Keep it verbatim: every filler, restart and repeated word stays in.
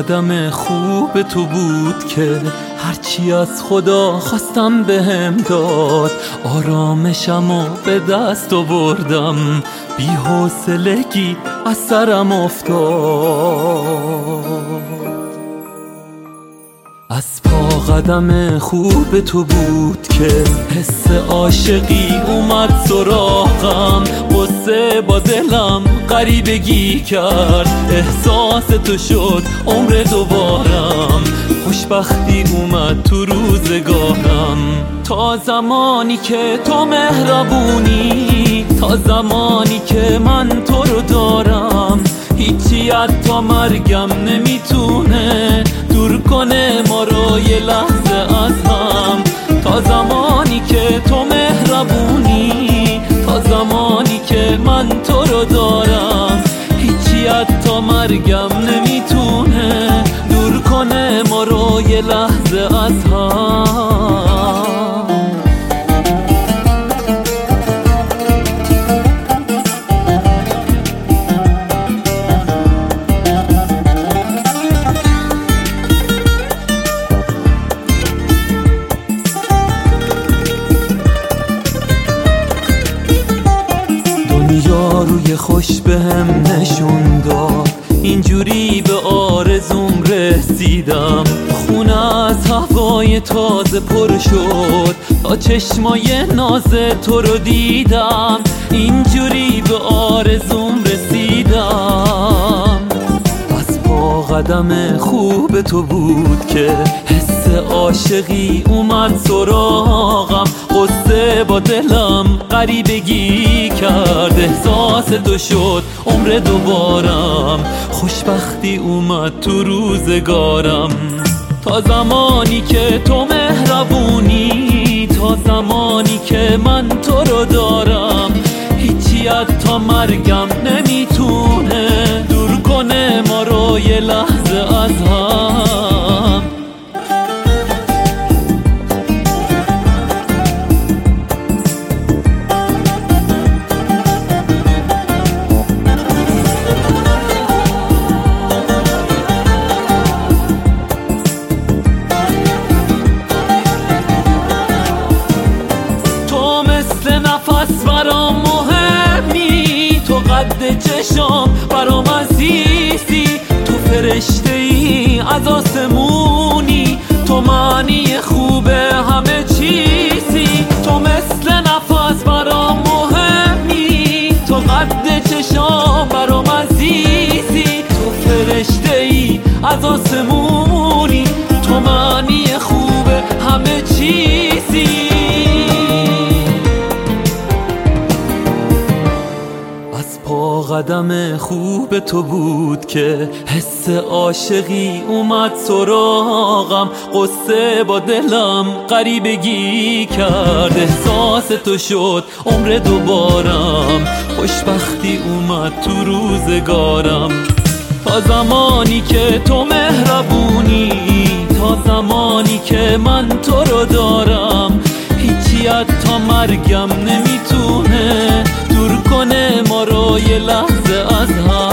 قدم خوب تو بود که هرچی از خدا خواستم بهم داد. آرامشمو به دست آوردم، بی حوصلگی از سرم افتاد. از پا قدم خوب تو بود که حس عاشقی اومد سراغم. قصه با دلم غریبگی کرد، احساس تو شد عمر دوبارم. خوشبختی اومد تو روزگارم. تا زمانی که تو مهربونی، تا زمانی که من تو رو دارم، هیچی حتی مرگم نمیتونه دور کنه ما رو یه لحظه از هم. تا زمانی که تو مهربونی، تا زمانی که من تو رو دارم، هیچی حتی مرگم نمیتونه دور کنه ما رو یه لحظه از هم. دنیا روی خوش بهم نشون داد، اینجوری به آرزوم رسیدم. خونه از هوای تازه پر شد، تا چشمای ناز تو رو دیدم. اینجوری به آرزوم رسیدم. از پا قدم خوب تو بود که حس عاشقی اومد سراغم. قصه با دلم غریبگی کرد، احساس تو شد عمر دوبارم. خوشبختی اومد تو روزگارم. تا زمانی که تو مهربونی، تا زمانی که من تو رو دارم، هیچی حتی مرگم نمیتونه دور کنه ما رو یه لحظه از هم. برام مهمی، تو قد چشام برام عزیزی. تو فرشته ای از آسمونی، تو معنی خوب همه چیزی. تو مثل نفس برام مهمی، تو قد چشام برام عزیزی. تو فرشته ای از آسمونی، تو معنی خوب همه چیزی. پا قدم خوب تو بود که حس عاشقی اومد سراغم. قصه با دلم غریبگی کرد، احساس تو شد عمر دوبارم. خوشبختی اومد تو روزگارم. تا زمانی که تو مهربونی، تا زمانی که من تو رو دارم، هیچی حتی مرگم نمیتونه دور کنه ما رو یه لحظه از هم.